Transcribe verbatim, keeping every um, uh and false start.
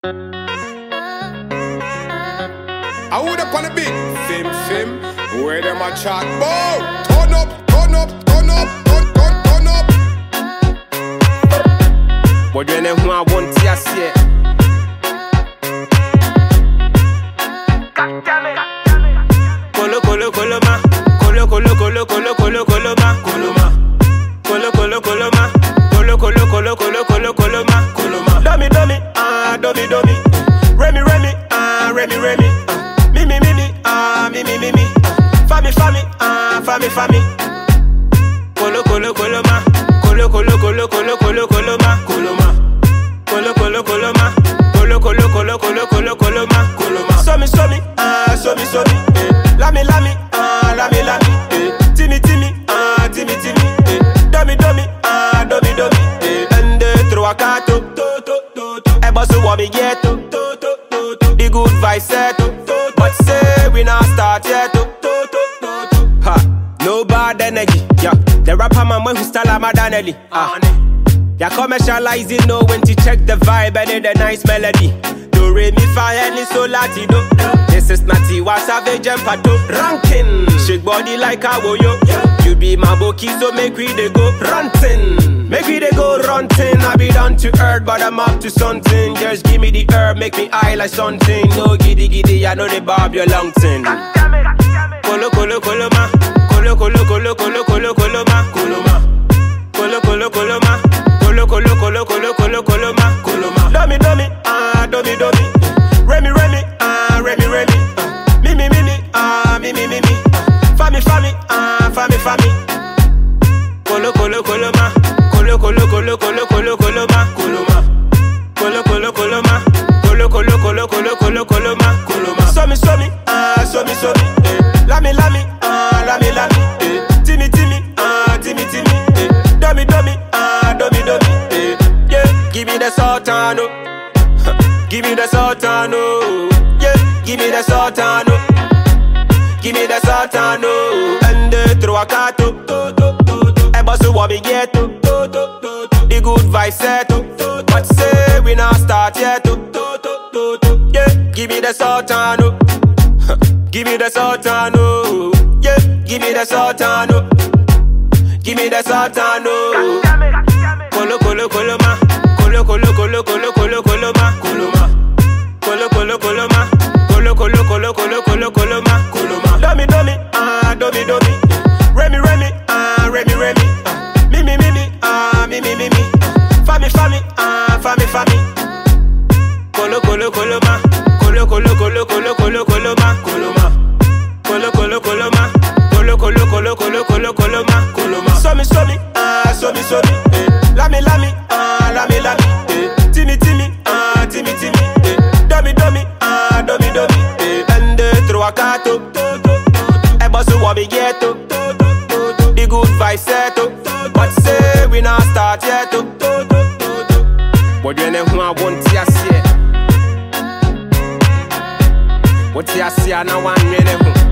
I would up on a bit, fim fim, where them a chat, bow, turn up, turn up, turn up, turn, turn, turn up. But when I want to see it, Colo colo colo ma, colo colo colo colo colo colo ma, colo ma, colo colo colo ma, colo colo colo colo colo colo ma, colo ma. Dummy dummy, ah dummy dummy, Remy Remy, ah Remy Remy, me me me me, ah me me me me, fami fami, ah fami fami. Colo colo colo ma, colo colo colo colo colo colo ma, colo ma, colo colo colo ma, colo colo colo colo colo colo ma, colo ma. So me so me, ah so me so me. Lami lami, ah lami lami, eh. Timmy Timmy, ah Timmy Timmy, eh. Dummy dummy, ah dummy dummy, eh. And the trois quatre, to to to to. Eh, but so what me get to, to to to to. The good vibe set to, to. But say we not start yet to, to to to to. Ha, no bad energy, yeah. The rapper man who style I'm a Danelli, ah. Ya commercializing, know when to check the vibe and the nice melody. Do re mi fa any so latido. This is natty wa savage and pato. Ranking, shake body like a woyo. You be my boki, so make we dey go ranting. Make we dey go ranting. I be down to earth, but I'm up to something. Just give me the herb, make me eye like something. No giddy giddy, I know they bob your long thing. Colo colo colo ma, colo colo colo colo colo colo ma, colo ma, colo colo colo ma. Colo colo colo colo colo colo ma, colo ma. Dummy dummy, ah dummy dummy, Remy Remy, ah Remy Remy, me me me me, ah me me me me, fami fami, ah fami fami. Colo colo colo ma, colo colo colo colo colo colo ma, colo ma, colo colo colo ma, colo colo colo colo colo colo ma, colo ma. So me so me, ah so me so me, eh. Lami lami, ah lami lami, eh. Timmy Timmy, ah Timmy Timmy, eh. Dummy dummy, ah dummy dummy. Give me the sultano, give me the sultano, yeah. Give me the sultano, give me the sultano. And the trois quatre, eh but so what me get to, the good vibe set to. But say we not start yet to, yeah. Give me the sultano, give me the sultano, yeah. Give me the sultano, give me the sultano. Colo colo colo ma. Colo colo colo colo colo colo ma, colo ma, colo colo colo ma, colo colo colo colo colo colo ma, colo ma. Dummy dummy, ah dummy dummy, Remy Remy, ah Remy Remy, me me me me, ah me me me me, fami fami, ah fami fami. Colo colo colo ma, colo colo colo colo colo colo ma, colo ma, colo colo colo ma, colo colo colo colo colo colo ma, colo ma. So me so me, ah so me so me, eh. Lami lami, ah lami lami, eh. Timmy Timmy, ah Timmy Timmy, eh. Dummy dummy, ah dummy dummy, eh. And the trois quatre, eh but so what me get to, the good vibe set to. But say we not start yet to. But when I want to see it, what you see now one minute.